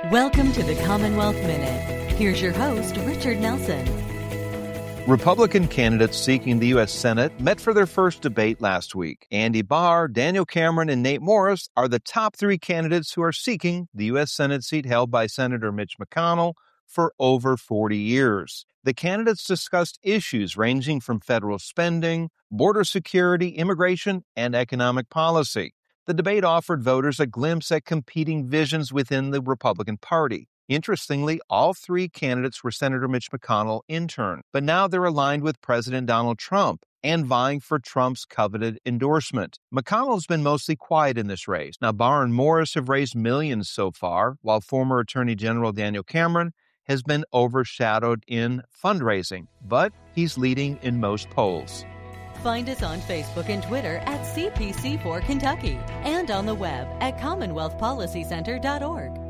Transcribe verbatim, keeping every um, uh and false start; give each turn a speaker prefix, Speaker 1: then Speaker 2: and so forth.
Speaker 1: Welcome to the Commonwealth Minute. Here's your host, Richard Nelson.
Speaker 2: Republican candidates seeking the U S Senate met for their first debate last week. Andy Barr, Daniel Cameron, and Nate Morris are the top three candidates who are seeking the U S Senate seat held by Senator Mitch McConnell for over forty years. The candidates discussed issues ranging from federal spending, border security, immigration, and economic policy. The debate offered voters a glimpse at competing visions within the Republican Party. Interestingly, all three candidates were Senator Mitch McConnell in turn, but now they're aligned with President Donald Trump and vying for Trump's coveted endorsement. McConnell's been mostly quiet in this race. Now, Barr and Morris have raised millions so far, while former Attorney General Daniel Cameron has been overshadowed in fundraising, but he's leading in most polls.
Speaker 1: Find us on Facebook and Twitter at C P C four Kentucky and on the web at commonwealth policy center dot org.